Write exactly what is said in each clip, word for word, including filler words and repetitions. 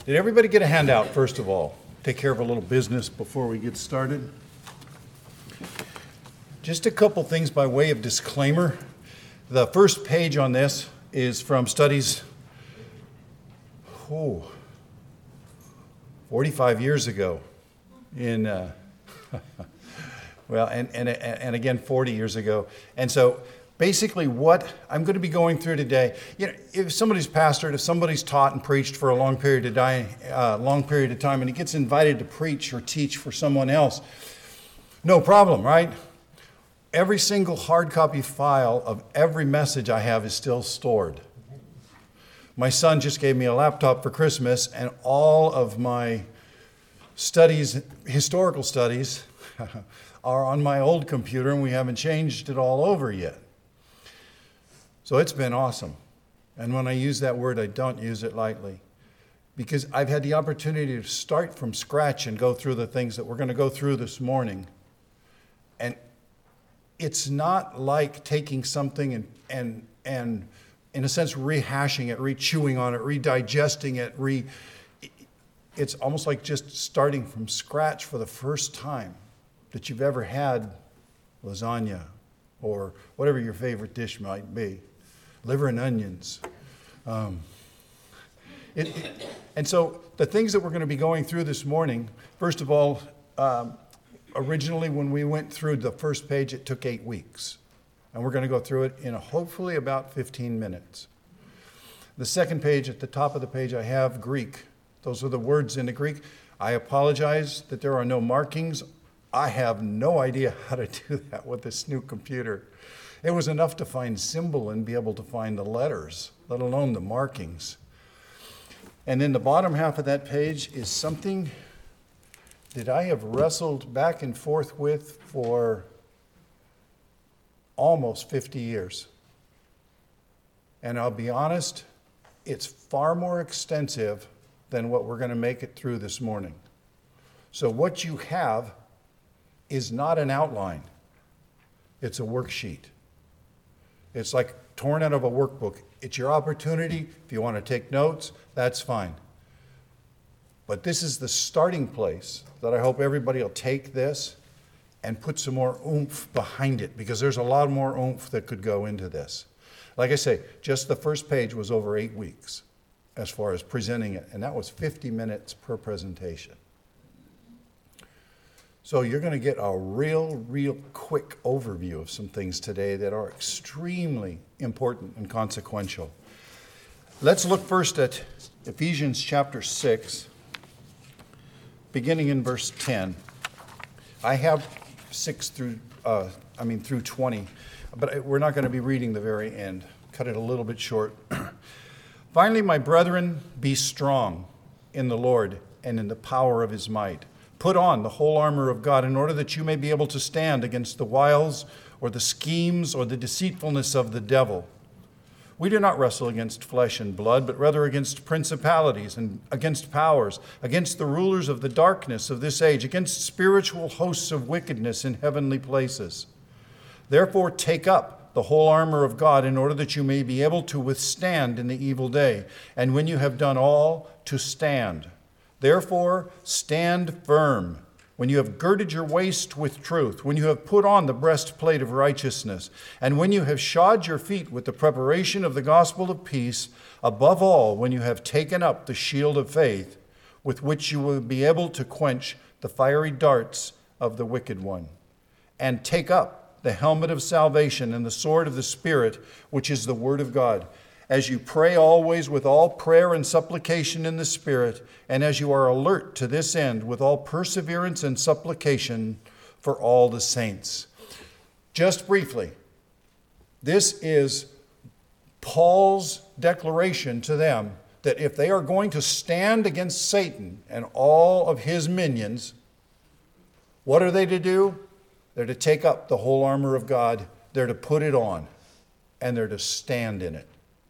Did everybody get a handout, first of all? Take care of a little business before we get started. Just a couple things by way of disclaimer. The first page on this is from studies, oh, forty-five years ago in, uh, well, and, and, and again, forty years ago. And so basically what I'm going to be going through today, you know, if somebody's pastored, if somebody's taught and preached for a long period of time, uh, long period of time, and he gets invited to preach or teach for someone else, no problem, right? Every single hard copy file of every message I have is still stored. My son just gave me a laptop for Christmas, and all of my studies, historical studies, are on my old computer, and we haven't changed it all over yet. So it's been awesome. And when I use that word, I don't use it lightly, because I've had the opportunity to start from scratch and go through the things that we're going to go through this morning. And it's not like taking something and, and, and in a sense, rehashing it, re-chewing on it, redigesting it. Re- it's almost like just starting from scratch for the first time that you've ever had lasagna or whatever your favorite dish might be. Liver and onions. Um, it, it, and so the things that we're going to be going through this morning, first of all, um, originally when we went through the first page, it took eight weeks. And we're going to go through it in a, hopefully about fifteen minutes. The second page, at the top of the page, I have Greek. Those are the words in the Greek. I apologize that there are no markings. I have no idea how to do that with this new computer. It was enough to find symbol and be able to find the letters, let alone the markings. And then the bottom half of that page is something that I have wrestled back and forth with for almost fifty years. And I'll be honest, it's far more extensive than what we're going to make it through this morning. So what you have is not an outline. It's a worksheet. It's like torn out of a workbook. It's your opportunity. If you want to take notes, that's fine. But this is the starting place that I hope everybody will take this and put some more oomph behind it, because there's a lot more oomph that could go into this. Like I say, just the first page was over eight weeks as far as presenting it, and that was fifty minutes per presentation. So you're going to get a real, real quick overview of some things today that are extremely important and consequential. Let's look first at Ephesians chapter six, beginning in verse ten. I have six through, uh, I mean through twenty, but we're not going to be reading the very end. Cut it a little bit short. Finally, my brethren, be strong in the Lord and in the power of his might. Put on the whole armor of God in order that you may be able to stand against the wiles or the schemes or the deceitfulness of the devil. We do not wrestle against flesh and blood, but rather against principalities and against powers, against the rulers of the darkness of this age, against spiritual hosts of wickedness in heavenly places. Therefore, take up the whole armor of God in order that you may be able to withstand in the evil day, and when you have done all, to stand. Therefore, stand firm. When you have girded your waist with truth, when you have put on the breastplate of righteousness, and when you have shod your feet with the preparation of the gospel of peace, above all, when you have taken up the shield of faith, with which you will be able to quench the fiery darts of the wicked one, and take up the helmet of salvation and the sword of the Spirit, which is the word of God, as you pray always with all prayer and supplication in the Spirit, and as you are alert to this end with all perseverance and supplication for all the saints. Just briefly, this is Paul's declaration to them that if they are going to stand against Satan and all of his minions, what are they to do? They're to take up the whole armor of God, they're to put it on, and they're to stand in it.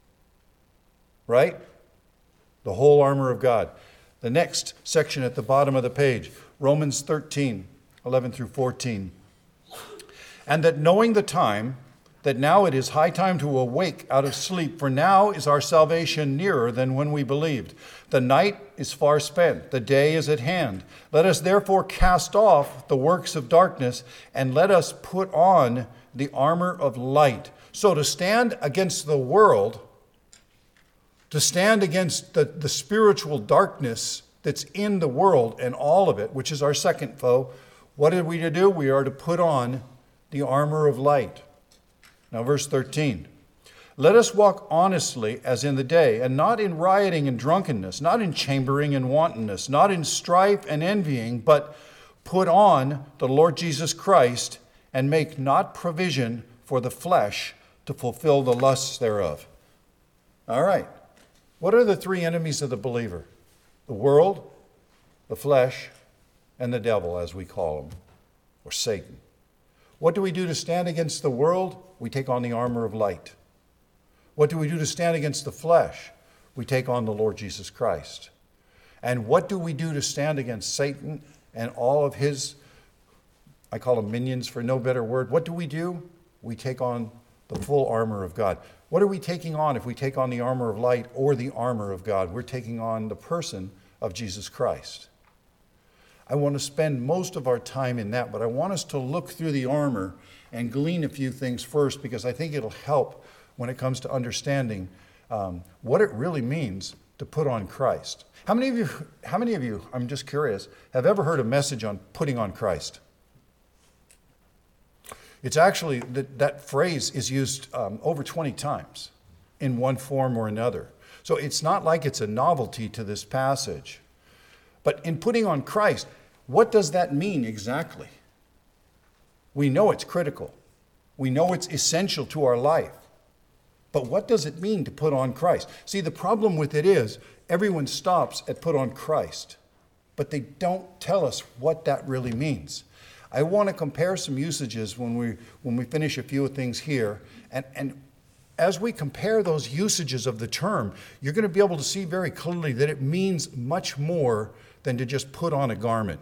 Right? The whole armor of God. The next section at the bottom of the page, Romans thirteen, eleven through fourteen. And that knowing the time, that now it is high time to awake out of sleep, for now is our salvation nearer than when we believed. The night is far spent, the day is at hand. Let us therefore cast off the works of darkness, and let us put on the armor of light. So to stand against the world, to stand against the, the spiritual darkness that's in the world and all of it, which is our second foe, what are we to do? We are to put on the armor of light. Now, verse thirteen. Let us walk honestly as in the day, and not in rioting and drunkenness, not in chambering and wantonness, not in strife and envying, but put on the Lord Jesus Christ, and make not provision for the flesh to fulfill the lusts thereof. All right. What are the three enemies of the believer? The world, the flesh, and the devil, as we call him, or Satan. What do we do to stand against the world? We take on the armor of light. What do we do to stand against the flesh? We take on the Lord Jesus Christ. And what do we do to stand against Satan and all of his, I call them minions for no better word? What do we do? We take on the full armor of God. What are we taking on if we take on the armor of light or the armor of God? We're taking on the person of Jesus Christ. I want to spend most of our time in that, but I want us to look through the armor and glean a few things first, because I think it'll help when it comes to understanding um, what it really means to put on Christ. How many of you, how many of you, I'm just curious, have ever heard a message on putting on Christ? It's actually, that, that phrase is used um, over twenty times in one form or another. So it's not like it's a novelty to this passage. But in putting on Christ, what does that mean exactly? We know it's critical. We know it's essential to our life. But what does it mean to put on Christ? See, the problem with it is everyone stops at put on Christ, but they don't tell us what that really means. I want to compare some usages when we when we finish a few things here. And, and as we compare those usages of the term, you're going to be able to see very clearly that it means much more than to just put on a garment.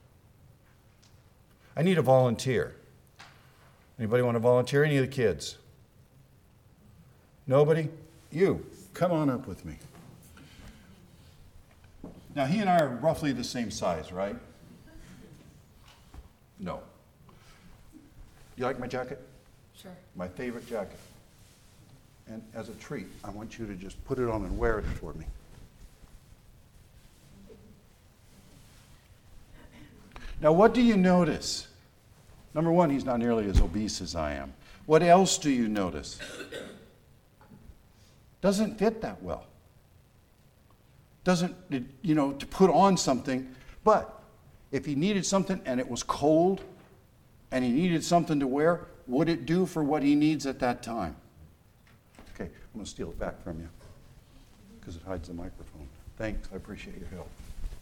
I need a volunteer. Anybody want to volunteer? Any of the kids? Nobody? You. Come on up with me. Now, he and I are roughly the same size, right? No. You like my jacket? Sure. My favorite jacket. And as a treat, I want you to just put it on and wear it for me. Now, what do you notice? Number one, he's not nearly as obese as I am. What else do you notice? Doesn't fit that well. Doesn't, you know, to put on something. But if he needed something and it was cold and he needed something to wear, would it do for what he needs at that time? Okay, I'm going to steal it back from you because it hides the microphone. Thanks, I appreciate your help.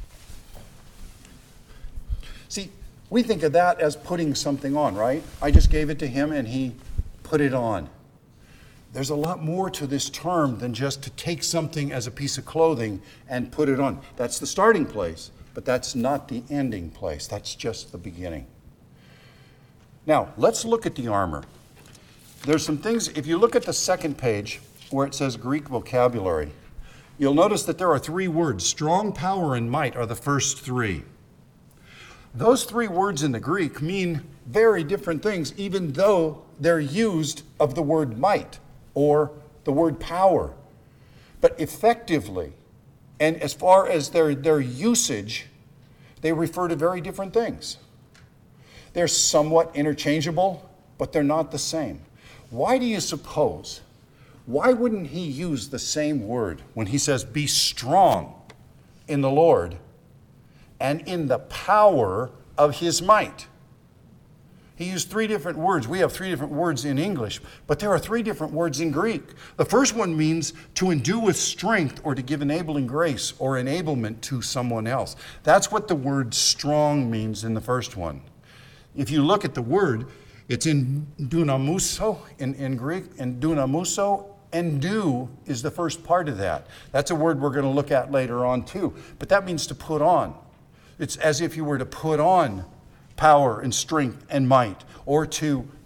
See, we think of that as putting something on, right? I just gave it to him and he put it on. There's a lot more to this term than just to take something as a piece of clothing and put it on. That's the starting place, but that's not the ending place. That's just the beginning. Now, let's look at the armor. There's some things, if you look at the second page where it says Greek vocabulary, you'll notice that there are three words. Strong, power, and might are the first three. Those three words in the Greek mean very different things, even though they're used of the word might or the word power. But effectively, and as far as their, their usage, they refer to very different things. They're somewhat interchangeable, but they're not the same. Why do you suppose? Why wouldn't he use the same word when he says, be strong in the Lord and in the power of his might? He used three different words. We have three different words in English, but there are three different words in Greek. The first one means to endue with strength or to give enabling grace or enablement to someone else. That's what the word strong means in the first one. If you look at the word, it's in dunamuso in, in Greek, and dunamuso, endue is the first part of that. That's a word we're going to look at later on too, but that means to put on. It's as if you were to put on power and strength and might, or to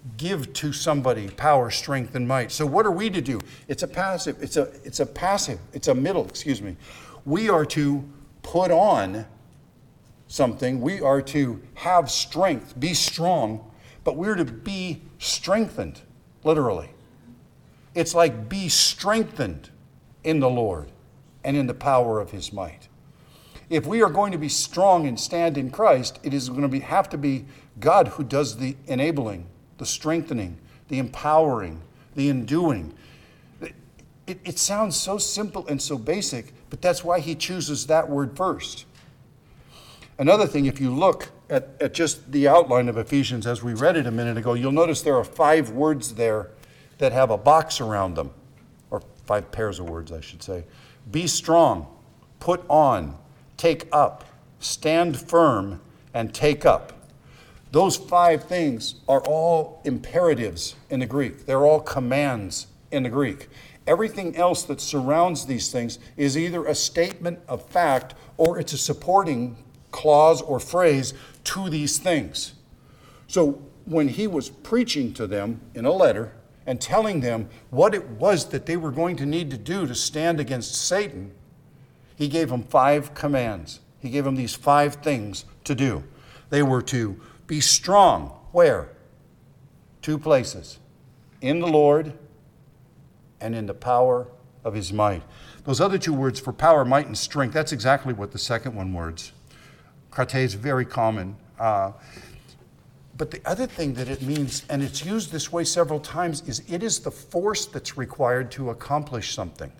give to somebody power, strength, and might. So what are we to do? It's a passive, it's a, it's a passive, it's a middle, excuse me. We are to put on something. We are to have strength, be strong, but we're to be strengthened, literally. It's like be strengthened in the Lord and in the power of his might. If we are going to be strong and stand in Christ, it is going to be, have to be God who does the enabling, the strengthening, the empowering, the enduing. It, it sounds so simple and so basic, but that's why he chooses that word first. Another thing, if you look at, at just the outline of Ephesians as we read it a minute ago, you'll notice there are five words there that have a box around them, or five pairs of words, I should say. Be strong, put on, take up, stand firm, and take up. Those five things are all imperatives in the Greek. They're all commands in the Greek. Everything else that surrounds these things is either a statement of fact or it's a supporting clause or phrase to these things. So when he was preaching to them in a letter and telling them what it was that they were going to need to do to stand against Satan, he gave them five commands. He gave them these five things to do. They were to be strong. Where? Two places. In the Lord and in the power of his might. Those other two words for power, might, and strength, that's exactly what the second one words. Krate is very common. Uh, but the other thing that it means, and it's used this way several times, is it is the force that's required to accomplish something.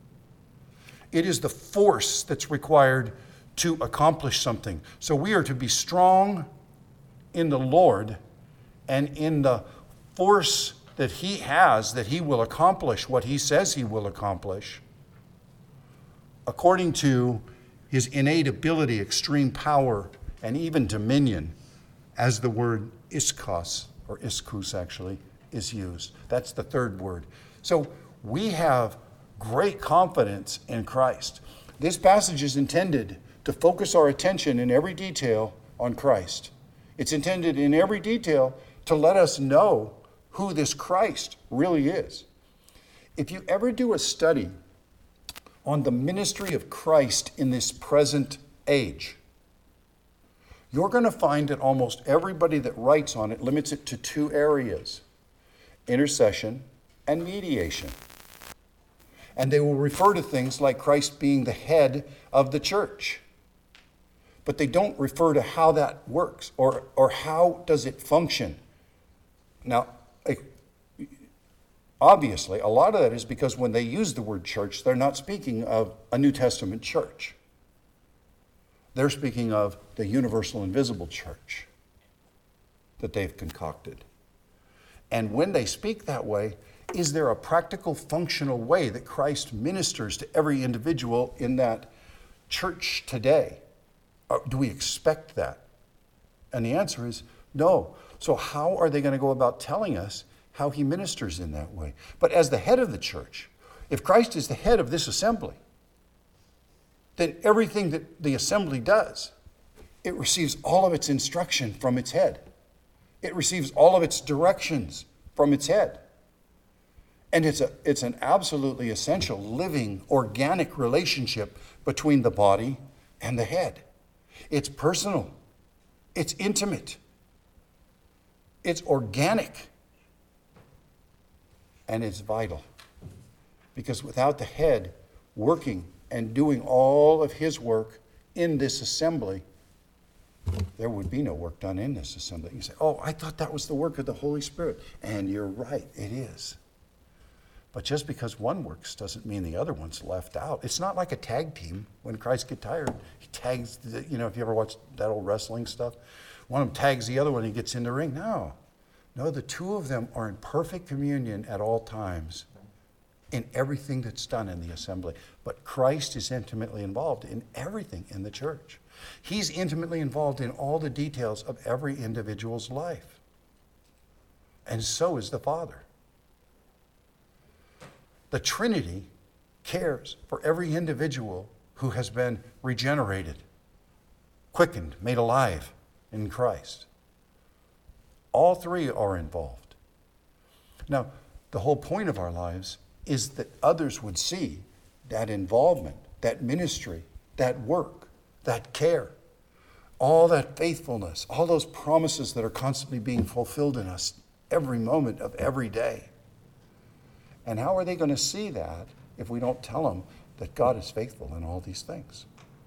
It is the force that's required to accomplish something. So we are to be strong in the Lord and in the force that he has, that he will accomplish what he says he will accomplish, according to his innate ability, extreme power, and even dominion, as the word iskos, or iskus actually, is used. That's the third word. So we have great confidence in Christ. This passage is intended to focus our attention in every detail on Christ. It's intended in every detail to let us know who this Christ really is. If you ever do a study on the ministry of Christ in this present age, you're going to find that almost everybody that writes on it limits it to two areas: intercession and mediation. And they will refer to things like Christ being the head of the church. But they don't refer to how that works or, or how does it function. Now, obviously, a lot of that is because when they use the word church, they're not speaking of a New Testament church. They're speaking of the universal invisible church that they've concocted. And when they speak that way, is there a practical, functional way that Christ ministers to every individual in that church today? Or do we expect that? And the answer is no. So how are they going to go about telling us how he ministers in that way? But as the head of the church, if Christ is the head of this assembly, then everything that the assembly does, it receives all of its instruction from its head. It receives all of its directions from its head. And it's a it's an absolutely essential, living, organic relationship between the body and the head. It's personal. It's intimate. It's organic. And it's vital. Because without the head working and doing all of his work in this assembly, there would be no work done in this assembly. You say, oh, I thought that was the work of the Holy Spirit. And you're right, it is. But just because one works doesn't mean the other one's left out. It's not like a tag team. When Christ gets tired, he tags, the, you know, if you ever watched that old wrestling stuff, one of them tags the other one and he gets in the ring. No. No, the two of them are in perfect communion at all times in everything that's done in the assembly. But Christ is intimately involved in everything in the church. He's intimately involved in all the details of every individual's life. And so is the Father. The Trinity cares for every individual who has been regenerated, quickened, made alive in Christ. All three are involved. Now, the whole point of our lives is that others would see that involvement, that ministry, that work, that care, all that faithfulness, all those promises that are constantly being fulfilled in us every moment of every day. And how are they going to see that if we don't tell them that God is faithful in all these things?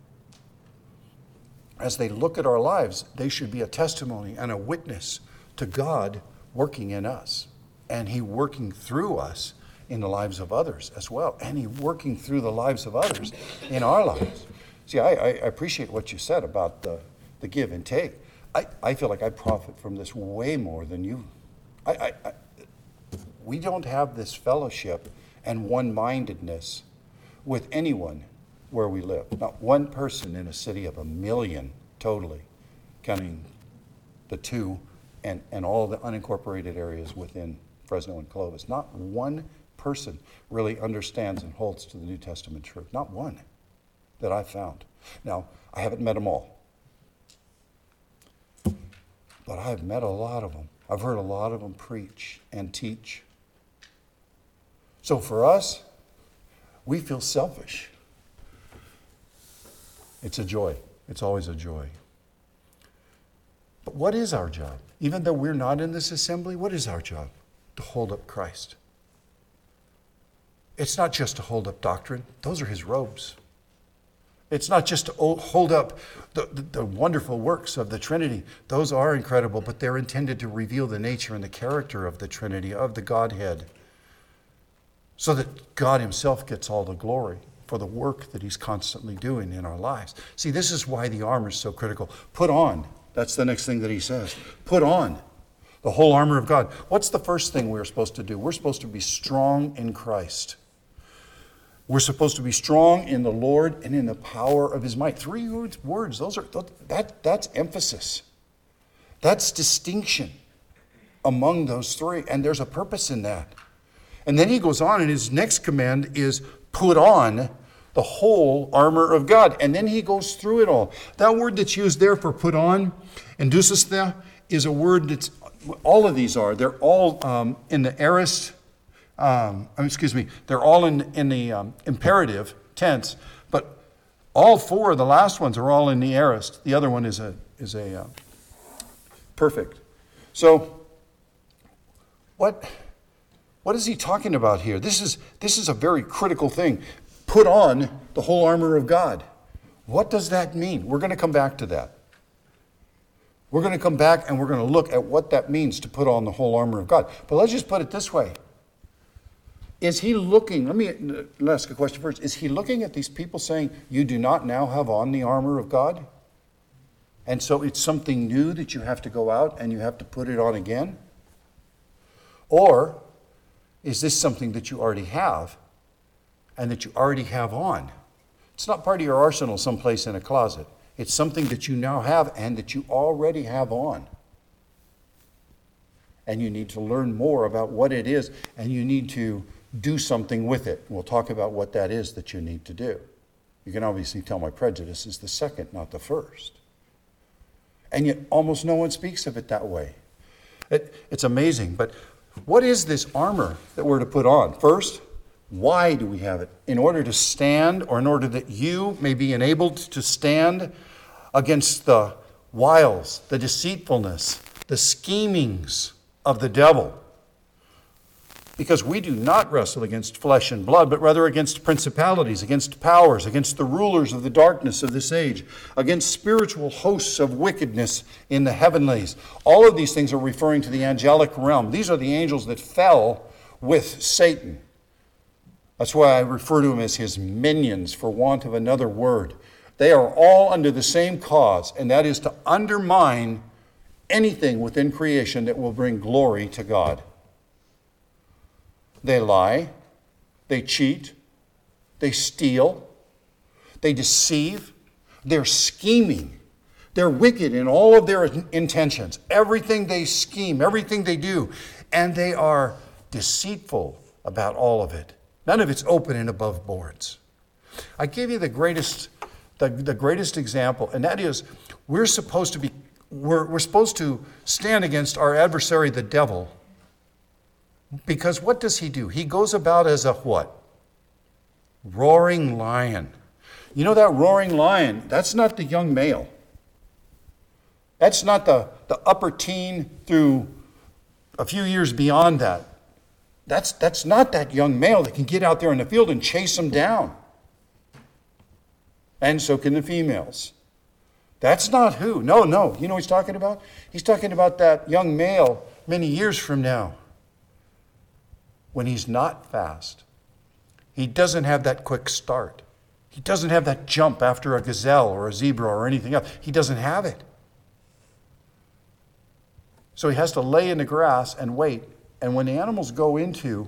As they look at our lives, they should be a testimony and a witness to God working in us, and He working through us in the lives of others as well, and He working through the lives of others in our lives. See, I, I appreciate what you said about the, the give and take. I, I feel like I profit from this way more than you. I, I, I, we don't have this fellowship and one-mindedness with anyone where we live. Not one person in a city of a million, totally, counting the two and, and all the unincorporated areas within Fresno and Clovis. Not one person really understands and holds to the New Testament truth. Not one that I've found. Now, I haven't met them all, but I've met a lot of them. I've heard a lot of them preach and teach. So for us, we feel selfish. It's a joy. It's always a joy. But what is our job? Even though we're not in this assembly, what is our job? To hold up Christ. It's not just to hold up doctrine. Those are His robes. It's not just to hold up the, the, the wonderful works of the Trinity. Those are incredible, but they're intended to reveal the nature and the character of the Trinity, of the Godhead, so that God Himself gets all the glory for the work that He's constantly doing in our lives. See, this is why the armor is so critical. Put on. That's the next thing that he says. Put on the whole armor of God. What's the first thing we're supposed to do? We're supposed to be strong in Christ. We're supposed to be strong in the Lord and in the power of His might. Three words. Those are that. That's emphasis. That's distinction among those three. And there's a purpose in that. And then he goes on, and his next command is put on the whole armor of God. And then he goes through it all. That word that's used there for put on, endusisthea, is a word that's, all of these are, they're all um, in the aorist, um, excuse me, they're all in, in the um, imperative tense, but all four of the last ones are all in the aorist. The other one is a, is a uh, perfect. So, what... What is he talking about here? This is, this is a very critical thing. Put on the whole armor of God. What does that mean? We're going to come back to that. We're going to come back and we're going to look at what that means to put on the whole armor of God. But let's just put it this way. Is he looking, let me ask a question first. Is he looking at these people saying, you do not now have on the armor of God? And so it's something new that you have to go out and you have to put it on again? Or is this something that you already have and that you already have on? It's not part of your arsenal someplace in a closet. It's something that you now have and that you already have on. And you need to learn more about what it is, and you need to do something with it. We'll talk about what that is that you need to do. You can obviously tell my prejudice is the second, not the first. And yet almost no one speaks of it that way. It, it's amazing, but what is this armor that we're to put on? First, why do we have it? In order to stand, or in order that you may be enabled to stand against the wiles, the deceitfulness, the schemings of the devil. Because we do not wrestle against flesh and blood, but rather against principalities, against powers, against the rulers of the darkness of this age, against spiritual hosts of wickedness in the heavenlies. All of these things are referring to the angelic realm. These are the angels that fell with Satan. That's why I refer to them as his minions, for want of another word. They are all under the same cause, and that is to undermine anything within creation that will bring glory to God. They lie, they cheat, they steal, they deceive, they're scheming. They're wicked in all of their intentions. Everything they scheme, everything they do, and they are deceitful about all of it. None of it's open and above boards. I gave you the greatest, the, the greatest example, and that is we're supposed to be, we're, we're supposed to stand against our adversary, the devil, Because what does he do? He goes about as a what? Roaring lion. You know that roaring lion, that's not the young male. That's not the, the upper teen through a few years beyond that. That's, that's not that young male that can get out there in the field and chase them down. And so can the females. That's not who. No, no. You know what he's talking about? He's talking about that young male many years from now. When he's not fast. He doesn't have that quick start. He doesn't have that jump after a gazelle or a zebra or anything else. He doesn't have it. So he has to lay in the grass and wait. And when the animals go into,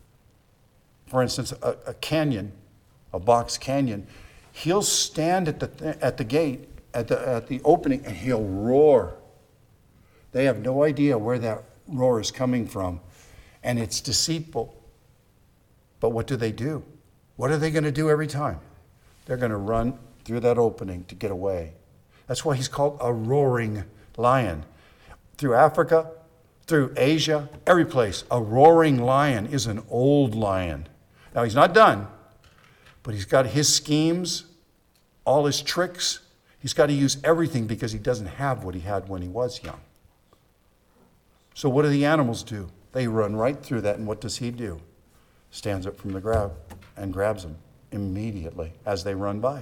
for instance, a, a canyon, a box canyon, he'll stand at the at the gate, at the at the opening, and he'll roar. They have no idea where that roar is coming from, and it's deceitful. But what do they do? What are they going to do every time? They're going to run through that opening to get away. That's why he's called a roaring lion. Through Africa, through Asia, every place, a roaring lion is an old lion. Now, he's not done, but he's got his schemes, all his tricks. He's got to use everything because he doesn't have what he had when he was young. So what do the animals do? They run right through that, and what does he do? Stands up from the ground and grabs them immediately as they run by.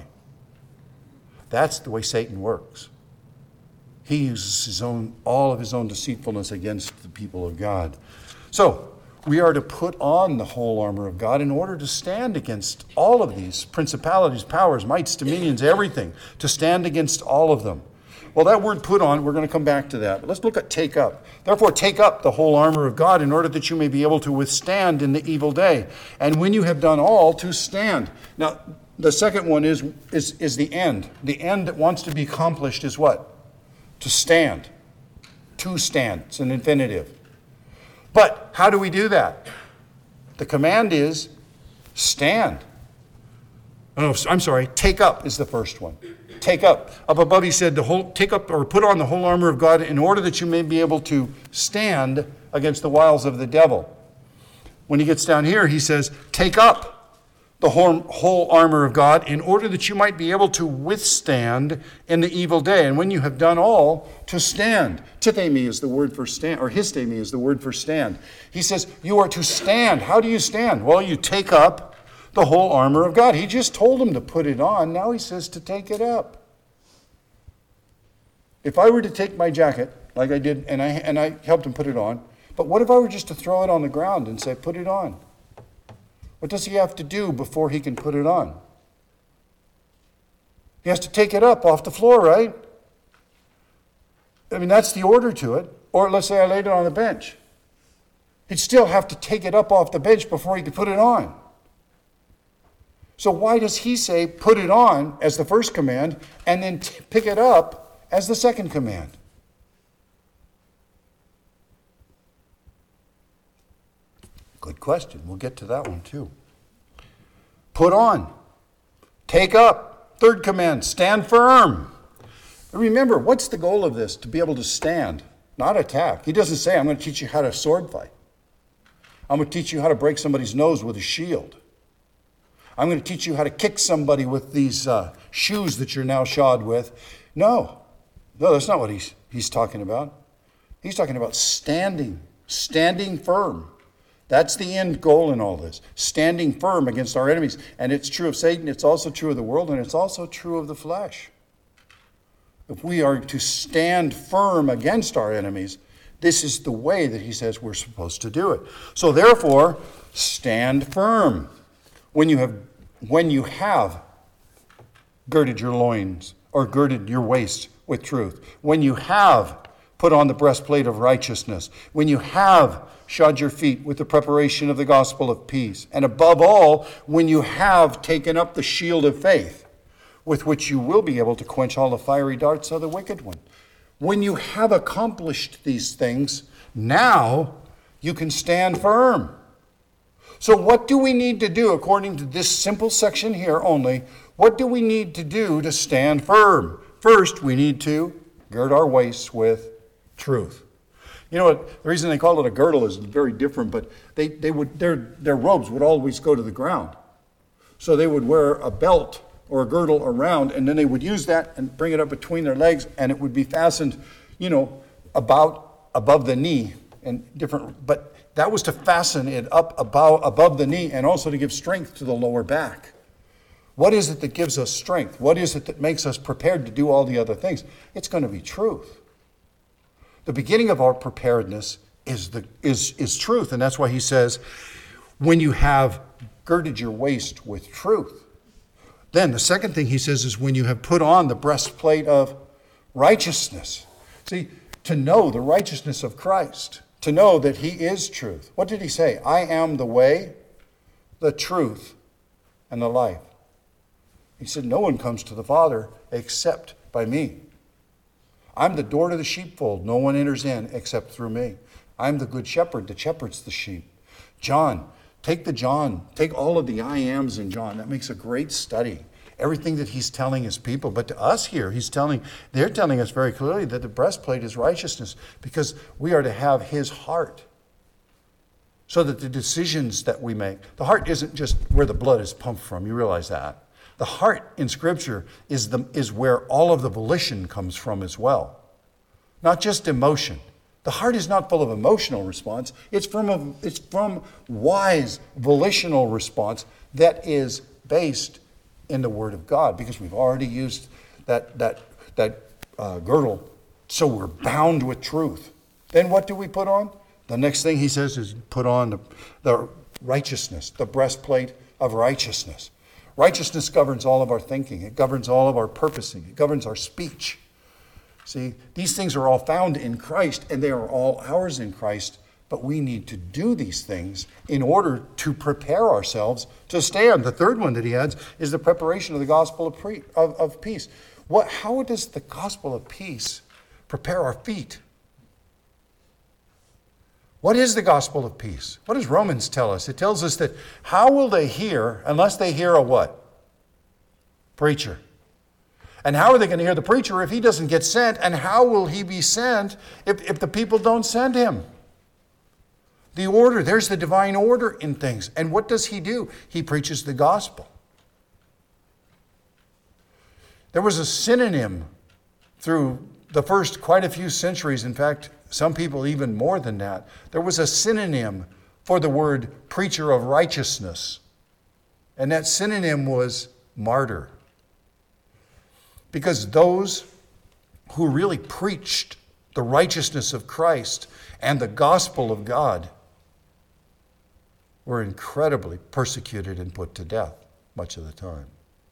That's the way Satan works. He uses his own, all of his own deceitfulness against the people of God. So, we are to put on the whole armor of God in order to stand against all of these principalities, powers, mights, dominions, everything, to stand against all of them. Well, that word put on, we're going to come back to that. But let's look at take up. Therefore, take up the whole armor of God in order that you may be able to withstand in the evil day. And when you have done all, to stand. Now, the second one is, is, is the end. The end that wants to be accomplished is what? To stand. To stand. It's an infinitive. But how do we do that? The command is stand. Oh, I'm sorry. Take up is the first one. Take up. Up above he said, the whole, take up or put on the whole armor of God in order that you may be able to stand against the wiles of the devil. When he gets down here, he says, take up the whole, whole armor of God in order that you might be able to withstand in the evil day. And when you have done all, to stand. Tithemi is the word for stand, or histemi is the word for stand. He says, you are to stand. How do you stand? Well, you take up the whole armor of God. He just told him to put it on. Now he says to take it up. If I were to take my jacket, like I did, and I and I helped him put it on, but what if I were just to throw it on the ground and say, put it on? What does he have to do before he can put it on? He has to take it up off the floor, right? I mean, that's the order to it. Or let's say I laid it on the bench. He'd still have to take it up off the bench before he could put it on. So why does he say put it on as the first command and then t- pick it up as the second command? Good question. We'll get to that one too. Put on. Take up. Third command, stand firm. Remember, what's the goal of this? To be able to stand, not attack. He doesn't say, I'm going to teach you how to sword fight. I'm going to teach you how to break somebody's nose with a shield. I'm going to teach you how to kick somebody with these uh, shoes that you're now shod with. No. No, that's not what he's, he's talking about. He's talking about standing, standing firm. That's the end goal in all this. Standing firm against our enemies. And it's true of Satan, it's also true of the world, and it's also true of the flesh. If we are to stand firm against our enemies, this is the way that he says we're supposed to do it. So therefore, stand firm. When you have, when you have girded your loins or girded your waist with truth, when you have put on the breastplate of righteousness, when you have shod your feet with the preparation of the gospel of peace, and above all, when you have taken up the shield of faith, with which you will be able to quench all the fiery darts of the wicked one. When you have accomplished these things, now you can stand firm. So what do we need to do, according to this simple section here only? What do we need to do to stand firm? First, we need to gird our waists with truth. You know what? The reason they call it a girdle is very different, but they, they would their their robes would always go to the ground. So they would wear a belt or a girdle around, and then they would use that and bring it up between their legs, and it would be fastened, you know, about above the knee and different. But that was to fasten it up above above the knee, and also to give strength to the lower back. What is it that gives us strength? What is it that makes us prepared to do all the other things? It's going to be truth. The beginning of our preparedness is the is is truth, and that's why he says, when you have girded your waist with truth. Then the second thing he says is when you have put on the breastplate of righteousness. See, to know the righteousness of Christ, to know that he is truth. What did he say? I am the way, the truth, and the life. He said, no one comes to the Father except by me. I'm the door to the sheepfold. No one enters in except through me. I'm the good shepherd that shepherds the sheep. John, take the John, take all of the I ams in John. That makes a great study. Everything that he's telling his people. But to us here, he's telling, they're telling us very clearly that the breastplate is righteousness, because we are to have his heart. So that the decisions that we make, the heart isn't just where the blood is pumped from. You realize that. The heart in Scripture is, the, is where all of the volition comes from as well. Not just emotion. The heart is not full of emotional response. It's from a, it's from wise volitional response that is based in the Word of God, because we've already used that, that, that uh, girdle, so we're bound with truth. Then what do we put on? The next thing he says is put on the, the righteousness, the breastplate of righteousness. Righteousness governs all of our thinking. It governs all of our purposing. It governs our speech. See, these things are all found in Christ, and they are all ours in Christ, but we need to do these things in order to prepare ourselves to stand. The third one that he adds is the preparation of the gospel of, pre, of, of peace. What, how does the gospel of peace prepare our feet? What is the gospel of peace? What does Romans tell us? It tells us that how will they hear unless they hear a what? Preacher. And how are they going to hear the preacher if he doesn't get sent? And how will he be sent if, if the people don't send him? The order, there's the divine order in things. And what does he do? He preaches the gospel. There was a synonym through the first quite a few centuries. In fact, some people even more than that. There was a synonym for the word preacher of righteousness. And that synonym was martyr. Because those who really preached the righteousness of Christ and the gospel of God were incredibly persecuted and put to death much of the time.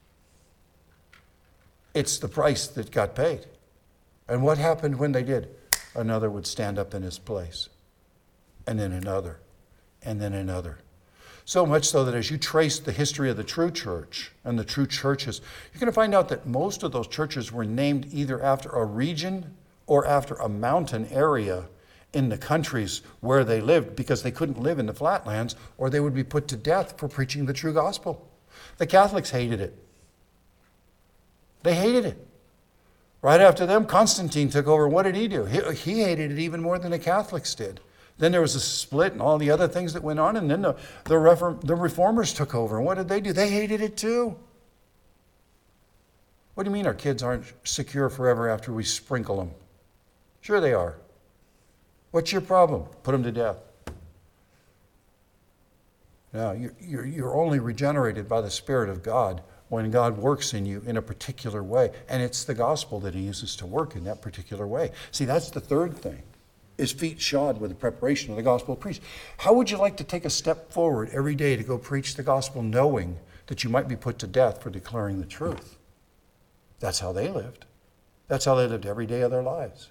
It's the price that got paid. And what happened when they did? Another would stand up in his place, and then another, and then another. So much so that as you trace the history of the true church and the true churches, you're going to find out that most of those churches were named either after a region or after a mountain area in the countries where they lived, because they couldn't live in the flatlands or they would be put to death for preaching the true gospel. The Catholics hated it. They hated it. Right after them, Constantine took over. What did he do? He, he hated it even more than the Catholics did. Then there was a split and all the other things that went on, and then the, the, reform, the reformers took over. And what did they do? They hated it too. What do you mean our kids aren't secure forever after we sprinkle them? Sure they are. What's your problem? Put them to death. Now, you're, you're, you're only regenerated by the Spirit of God when God works in you in a particular way. And it's the gospel that he uses to work in that particular way. See, that's the third thing, is feet shod with the preparation of the gospel of peace. How would you like to take a step forward every day to go preach the gospel, knowing that you might be put to death for declaring the truth? That's how they lived. That's how they lived every day of their lives.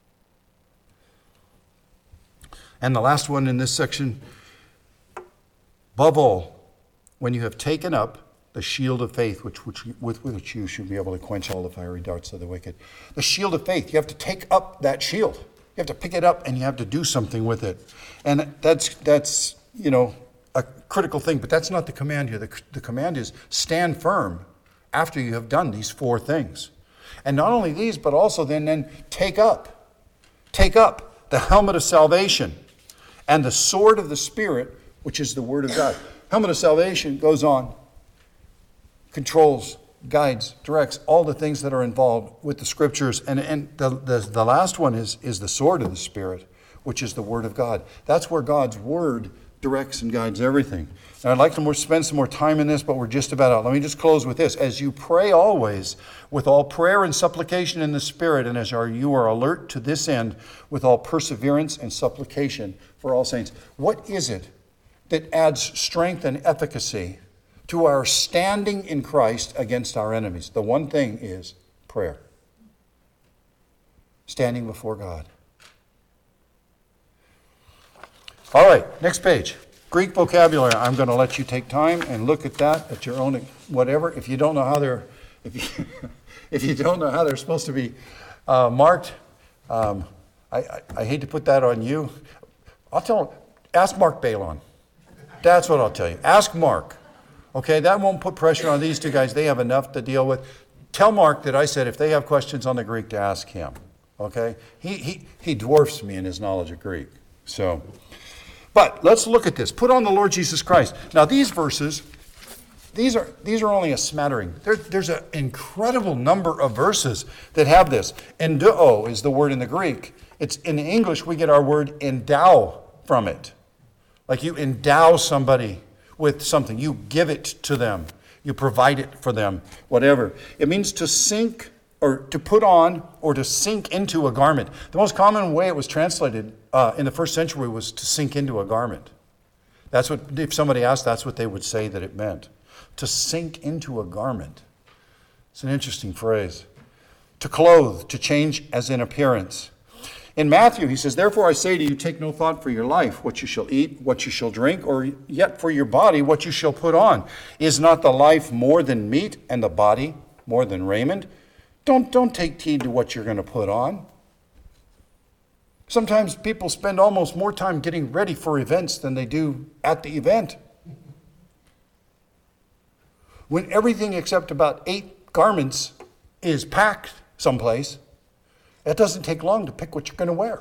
And the last one in this section, above all, when you have taken up the shield of faith, which, which, with which you should be able to quench all the fiery darts of the wicked. The shield of faith, you have to take up that shield. You have to pick it up and you have to do something with it. And that's, that's you know, a critical thing, but that's not the command here. The, the command is stand firm after you have done these four things. And not only these, but also then, then take up. Take up the helmet of salvation, and the sword of the Spirit, which is the Word of God. Helmet of salvation goes on, controls, guides, directs all the things that are involved with the Scriptures. And, and the, the, the last one is, is the sword of the Spirit, which is the Word of God. That's where God's Word directs and guides everything. And I'd like to more, spend some more time in this, but we're just about out. Let me just close with this. As you pray always, with all prayer and supplication in the Spirit, and as are, you are alert to this end, with all perseverance and supplication for all saints. What is it that adds strength and efficacy to our standing in Christ against our enemies? The one thing is prayer. Standing before God. All right, next page. Greek vocabulary. I'm going to let you take time and look at that at your own whatever. If you don't know how they're, if you, if you don't know how they're supposed to be uh, marked, um, I, I, I hate to put that on you. I'll tell. Ask Mark Balon. That's what I'll tell you. Ask Mark. Okay, that won't put pressure on these two guys. They have enough to deal with. Tell Mark that I said if they have questions on the Greek to ask him. Okay, he he he dwarfs me in his knowledge of Greek. So. But let's look at this. Put on the Lord Jesus Christ. Now these verses, these are these are only a smattering. There, there's an incredible number of verses that have this. Endoo is the word in the Greek. It's in English we get our word endow from it. Like you endow somebody with something. You give it to them. You provide it for them. Whatever. It means to sink or to put on or to sink into a garment. The most common way it was translated uh, in the first century was to sink into a garment. That's what, if somebody asked, that's what they would say that it meant. To sink into a garment. It's an interesting phrase. To clothe, to change as in appearance. In Matthew, he says, therefore I say to you, take no thought for your life, what you shall eat, what you shall drink, or yet for your body, what you shall put on. Is not the life more than meat, and the body more than raiment? Don't, don't take heed to what you're going to put on. Sometimes people spend almost more time getting ready for events than they do at the event. When everything except about eight garments is packed someplace, it doesn't take long to pick what you're going to wear.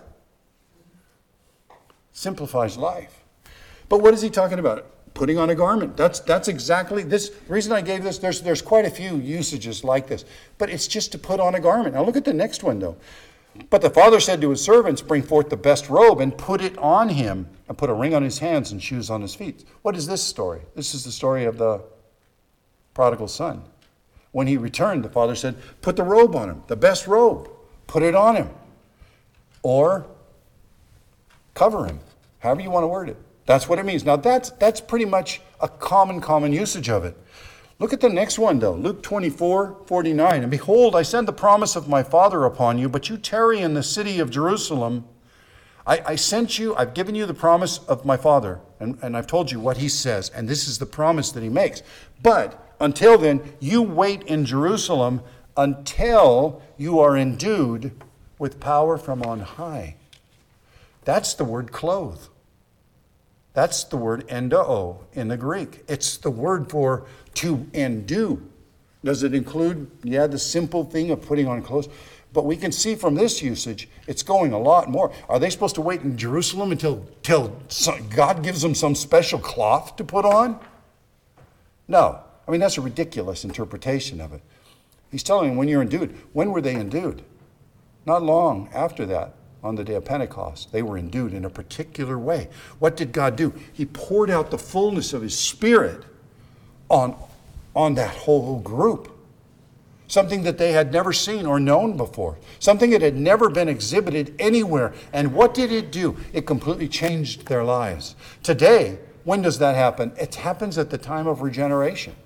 Simplifies life. But what is he talking about? Putting on a garment. That's that's exactly this. The reason I gave this, there's there's quite a few usages like this. But it's just to put on a garment. Now look at the next one though. But the father said to his servants, bring forth the best robe and put it on him, and put a ring on his hands and shoes on his feet. What is this story? This is the story of the prodigal son. When he returned, the father said, put the robe on him, the best robe. Put it on him. Or cover him, however you want to word it. That's what it means. Now that's that's pretty much a common, common usage of it. Look at the next one though, Luke twenty-four, forty-nine. And behold, I send the promise of my Father upon you, but you tarry in the city of Jerusalem. I, I sent you, I've given you the promise of my Father, and, and I've told you what he says, and this is the promise that he makes. But until then, you wait in Jerusalem until you are endued with power from on high. That's the word clothe. That's the word endoo in the Greek. It's the word for to endue. Does it include, yeah, the simple thing of putting on clothes? But we can see from this usage, it's going a lot more. Are they supposed to wait in Jerusalem until, until God gives them some special cloth to put on? No. I mean, that's a ridiculous interpretation of it. He's telling them when you're endued. When were they endued? Not long after that. On the day of Pentecost, they were endued in a particular way. What did God do? He poured out the fullness of his Spirit on, on that whole group. Something that they had never seen or known before. Something that had never been exhibited anywhere. And what did it do? It completely changed their lives. Today, when does that happen? It happens at the time of regeneration.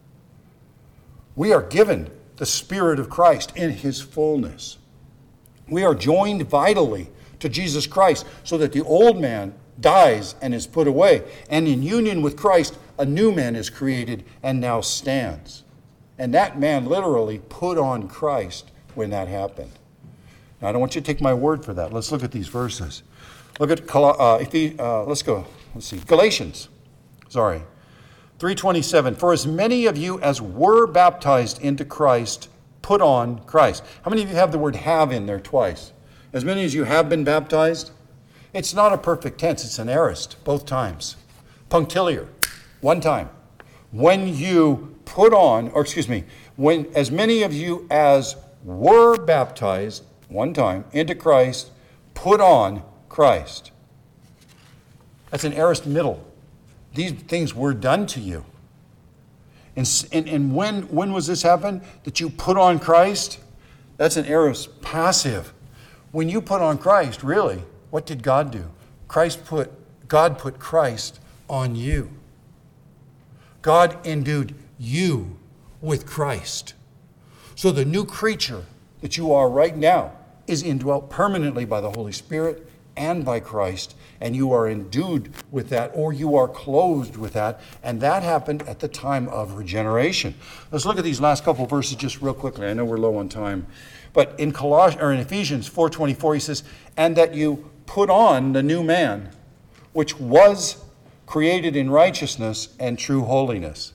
We are given the Spirit of Christ in his fullness. We are joined vitally to Jesus Christ so that the old man dies and is put away. And in union with Christ, a new man is created and now stands. And that man literally put on Christ when that happened. Now, I don't want you to take my word for that. Let's look at these verses. Look at, uh, if he, uh, let's go, let's see, Galatians, sorry, three twenty-seven. For as many of you as were baptized into Christ, put on Christ. How many of you have the word have in there twice? As many as you have been baptized? It's not a perfect tense, it's an aorist, both times. Punctiliar, one time. When you put on, or excuse me, when as many of you as were baptized, one time, into Christ, put on Christ. That's an aorist middle. These things were done to you. And, and, and when, when was this happen? That you put on Christ? That's an aorist passive. When you put on Christ, really, what did God do? Christ put, God put Christ on you. God endued you with Christ. So the new creature that you are right now is indwelt permanently by the Holy Spirit and by Christ, and you are endued with that, or you are clothed with that, and that happened at the time of regeneration. Let's look at these last couple of verses just real quickly. I know we're low on time, but in Colossians or in Ephesians four twenty-four, he says, "And that you put on the new man, which was created in righteousness and true holiness."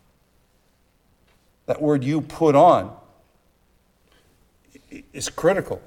That word "you put on" is critical.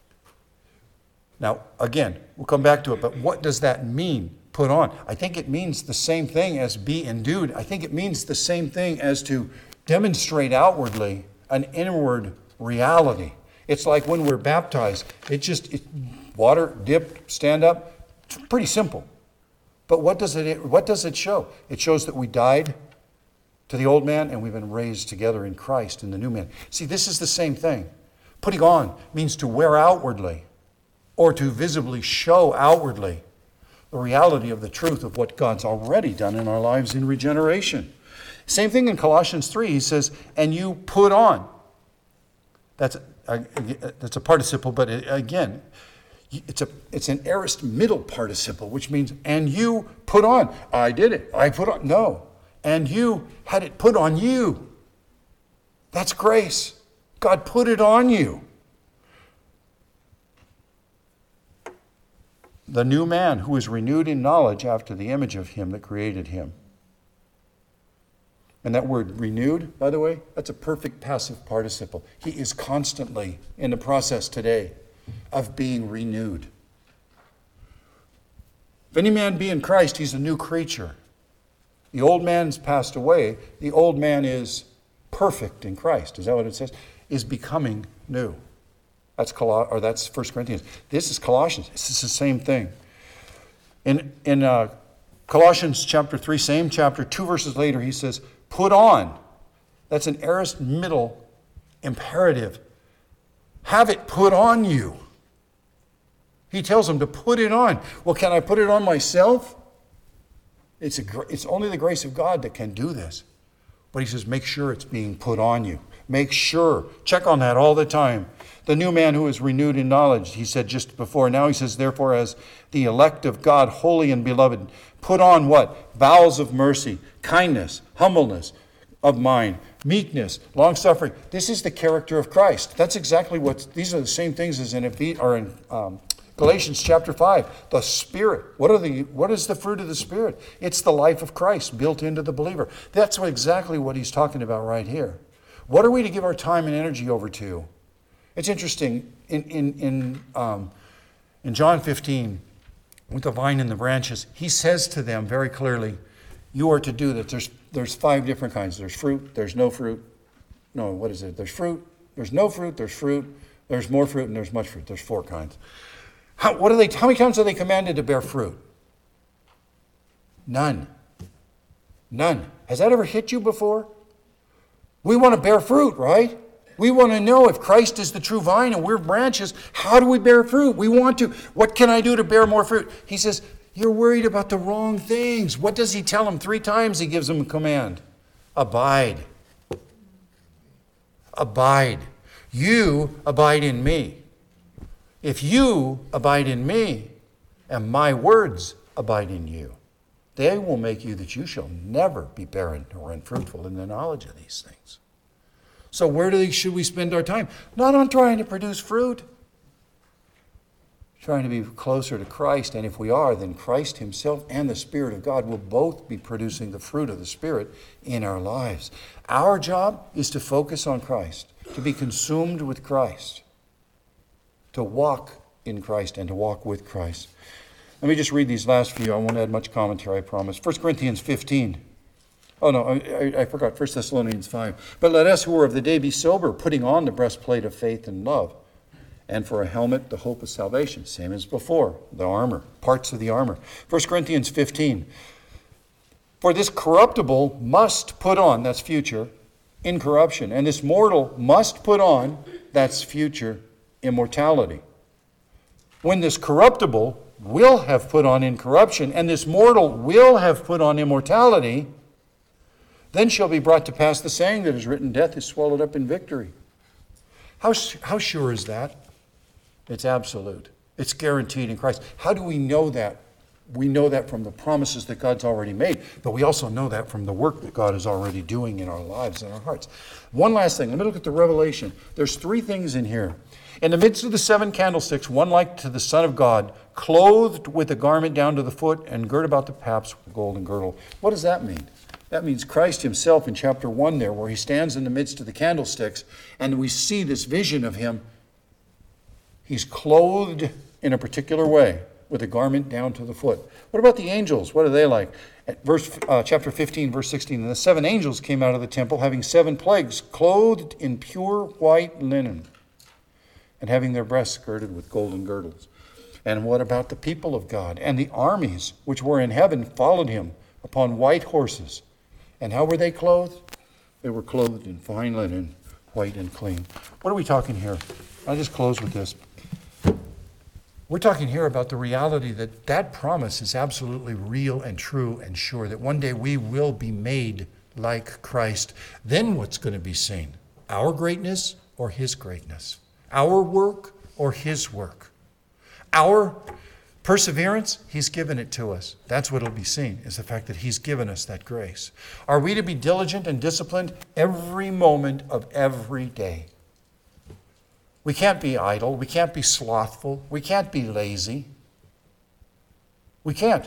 Now, again, we'll come back to it, but what does that mean, put on? I think it means the same thing as be endued. I think it means the same thing as to demonstrate outwardly an inward reality. It's like when we're baptized, it just, it, water, dip, stand up, it's pretty simple. But what does it, what does it show? It shows that we died to the old man and we've been raised together in Christ in the new man. See, this is the same thing. Putting on means to wear outwardly, or to visibly show outwardly the reality of the truth of what God's already done in our lives in regeneration. Same thing in Colossians three. He says, "And you put on." That's a, that's a participle, but it, again, it's a it's an aorist middle participle, which means, and you put on. I did it. I put on. No. And you had it put on you. That's grace. God put it on you. The new man who is renewed in knowledge after the image of him that created him. And that word renewed, by the way, that's a perfect passive participle. He is constantly in the process today of being renewed. If any man be in Christ, he's a new creature. The old man's passed away. The old man is perfect in Christ. Is that what it says? Is becoming new. That's Col- or that's First Corinthians. This is Colossians. This is the same thing. In in uh, Colossians chapter three, same chapter, two verses later, he says, "Put on." That's an aorist middle imperative. Have it put on you. He tells them to put it on. Well, can I put it on myself? It's a, it's only the grace of God that can do this. But he says, make sure it's being put on you. Make sure. Check on that all the time. The new man who is renewed in knowledge, he said just before. Now he says, therefore, as the elect of God, holy and beloved, put on what? Bowels of mercy, kindness, humbleness of mind, meekness, long-suffering. This is the character of Christ. That's exactly what, these are the same things as in, or in um, Galatians chapter five. The Spirit. What are the? What is the fruit of the Spirit? It's the life of Christ built into the believer. That's what, exactly what he's talking about right here. What are we to give our time and energy over to? It's interesting, in, in, in, um, in John fifteen, with the vine and the branches, he says to them very clearly, you are to do that. There's, there's five different kinds. There's fruit, there's no fruit. No, what is it? There's fruit, there's no fruit, there's fruit, there's more fruit, and there's much fruit. There's four kinds. How, what are they, how many times are they commanded to bear fruit? None. None. Has that ever hit you before? We want to bear fruit, right? We want to know if Christ is the true vine and we're branches, how do we bear fruit? We want to. What can I do to bear more fruit? He says, you're worried about the wrong things. What does he tell them? Three times he gives them a command. Abide. Abide. You abide in me. If you abide in me and my words abide in you, they will make you that you shall never be barren nor unfruitful in the knowledge of these things. So where do they, should we spend our time? Not on trying to produce fruit. Trying to be closer to Christ. And if we are, then Christ himself and the Spirit of God will both be producing the fruit of the Spirit in our lives. Our job is to focus on Christ, to be consumed with Christ, to walk in Christ and to walk with Christ. Let me just read these last few. I won't add much commentary, I promise. First Corinthians fifteen. Oh, no, I, I, I forgot. First Thessalonians five. But let us who are of the day be sober, putting on the breastplate of faith and love. And for a helmet, the hope of salvation. Same as before, the armor, parts of the armor. First Corinthians fifteen. For this corruptible must put on, that's future, incorruption. And this mortal must put on, that's future, immortality. When this corruptible will have put on incorruption, and this mortal will have put on immortality, then shall be brought to pass the saying that is written, death is swallowed up in victory. How, how sure is that? It's absolute. It's guaranteed in Christ. How do we know that? We know that from the promises that God's already made, but we also know that from the work that God is already doing in our lives and our hearts. One last thing. Let me look at the Revelation. There's three things in here. In the midst of the seven candlesticks, one like to the Son of God, clothed with a garment down to the foot and girt about the paps with a golden girdle. What does that mean? That means Christ himself in chapter one there, where he stands in the midst of the candlesticks, and we see this vision of him. He's clothed in a particular way with a garment down to the foot. What about the angels? What are they like? At verse, uh, chapter fifteen, verse sixteen, and the seven angels came out of the temple, having seven plagues, clothed in pure white linen, and having their breasts girded with golden girdles. And what about the people of God? And the armies which were in heaven followed him upon white horses. And how were they clothed? They were clothed in fine linen, white and clean. What are we talking here? I'll just close with this. We're talking here about the reality that that promise is absolutely real and true and sure, that one day we will be made like Christ. Then what's going to be seen? Our greatness or his greatness? Our work or his work? Our perseverance, he's given it to us. That's what will be seen, is the fact that he's given us that grace. Are we to be diligent and disciplined every moment of every day? We can't be idle. We can't be slothful. We can't be lazy. We can't.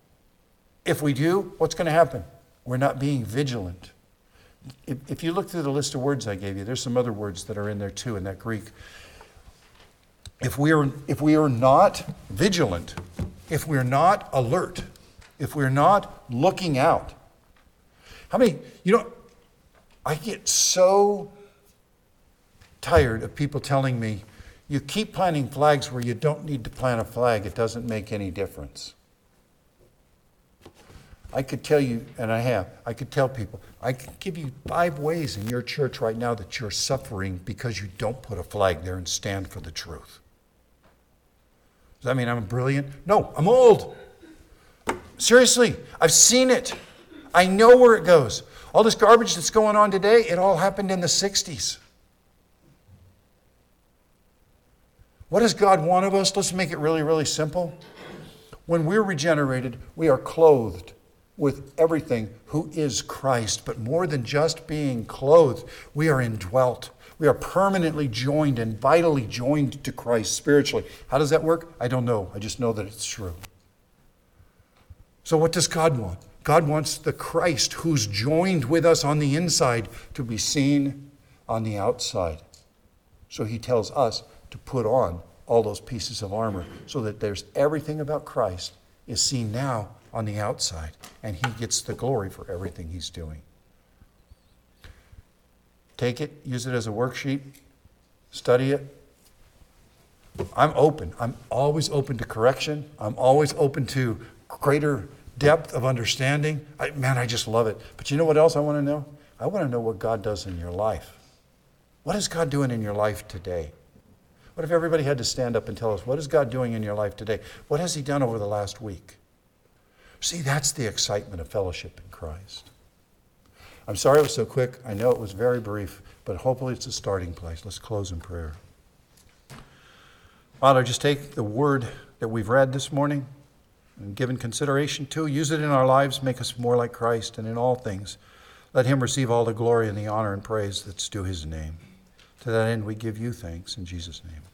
If we do, what's going to happen? We're not being vigilant. If, if you look through the list of words I gave you, there's some other words that are in there too in that Greek. If we are, if we are not vigilant, if we're not alert, if we're not looking out, how many, you know, I get so tired of people telling me, you keep planting flags where you don't need to plant a flag. It doesn't make any difference. I could tell you, and I have, I could tell people, I could give you five ways in your church right now that you're suffering because you don't put a flag there and stand for the truth. Does that mean I'm brilliant? No, I'm old. Seriously, I've seen it. I know where it goes. All this garbage that's going on today, it all happened in the sixties. What does God want of us? Let's make it really, really simple. When we're regenerated, we are clothed with everything who is Christ. But more than just being clothed, we are indwelt. We are permanently joined and vitally joined to Christ spiritually. How does that work? I don't know. I just know that it's true. So what does God want? God wants the Christ who's joined with us on the inside to be seen on the outside. So he tells us to put on all those pieces of armor so that there's everything about Christ is seen now on the outside, and he gets the glory for everything he's doing. Take it, use it as a worksheet, study it. I'm open. I'm always open to correction. I'm always open to greater depth of understanding. I, man, I just love it. But you know what else I want to know? I want to know what God does in your life. What is God doing in your life today? What if everybody had to stand up and tell us, what is God doing in your life today? What has he done over the last week? See, that's the excitement of fellowship in Christ. I'm sorry it was so quick. I know it was very brief, but hopefully it's a starting place. Let's close in prayer. Father, just take the word that we've read this morning and given consideration to, use it in our lives, make us more like Christ, and in all things, let him receive all the glory and the honor and praise that's due his name. To that end, we give you thanks in Jesus' name.